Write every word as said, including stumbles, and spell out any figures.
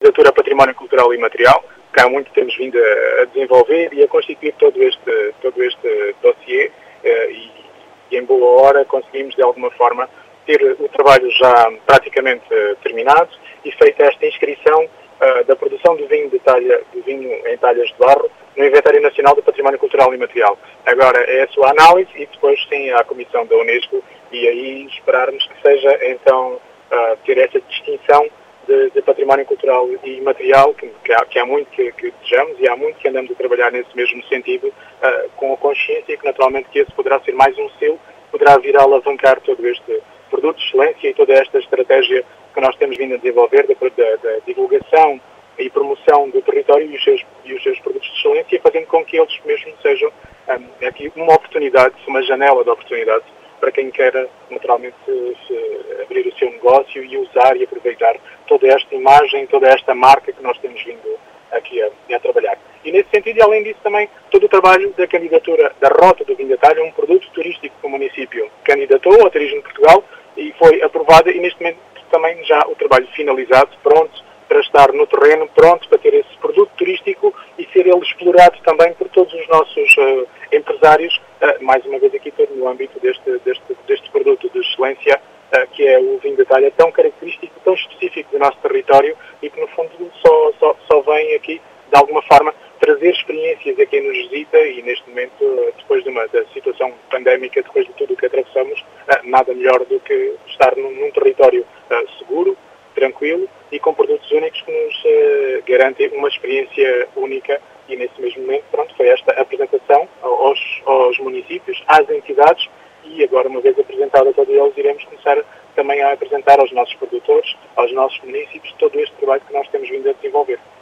candidatura Património Cultural e Imaterial, que há muito temos vindo a, a desenvolver e a constituir todo este, todo este dossiê eh, e, e em boa hora conseguimos de alguma forma ter o trabalho já praticamente uh, terminado e feita esta inscrição uh, da produção do vinho, de talha, do vinho em talhas de barro no Inventário Nacional do Património Cultural e Imaterial. Agora é a sua análise e depois sim à Comissão da Unesco e aí esperarmos que seja então uh, ter essa distinção de, de património cultural e imaterial, que, que, há, que há muito que, que desejamos e há muito que andamos a trabalhar nesse mesmo sentido, uh, com a consciência que naturalmente que esse poderá ser mais um selo, poderá vir a alavancar todo este produto de excelência e toda esta estratégia que nós temos vindo a desenvolver da, da, da divulgação e promoção do território e os, seus, e os seus produtos de excelência, fazendo com que eles mesmos sejam um, aqui uma oportunidade, uma janela de oportunidade para quem queira naturalmente se, se abrir o seu negócio e usar e aproveitar toda esta imagem, toda esta marca que nós temos vindo aqui a, a trabalhar. E nesse sentido, e além disso também, todo o trabalho da candidatura da Rota do Vinho da Talha, um produto turístico que o município candidatou ao Turismo de Portugal e foi aprovada e neste momento também já o trabalho finalizado, pronto para estar no terreno, pronto para ter esse produto turístico e ser ele explorado também por todos os nossos uh, empresários, uh, mais uma vez aqui todo no âmbito deste, deste, deste produto de excelência, uh, que é o vinho da talha, tão característico, tão específico do nosso território e que no fundo só, só, só vem aqui, de alguma forma, trazer experiências a quem nos visita e neste momento, depois de uma da situação pandémica, depois de tudo o que atravessamos, nada melhor do que estar num, num território uh, seguro, tranquilo e com produtos únicos que nos uh, garantem uma experiência única e nesse mesmo momento, pronto, foi esta apresentação aos, aos municípios, às entidades e agora, uma vez apresentada a todos eles, iremos começar também a apresentar aos nossos produtores, aos nossos municípios, todo este trabalho que nós temos vindo a desenvolver.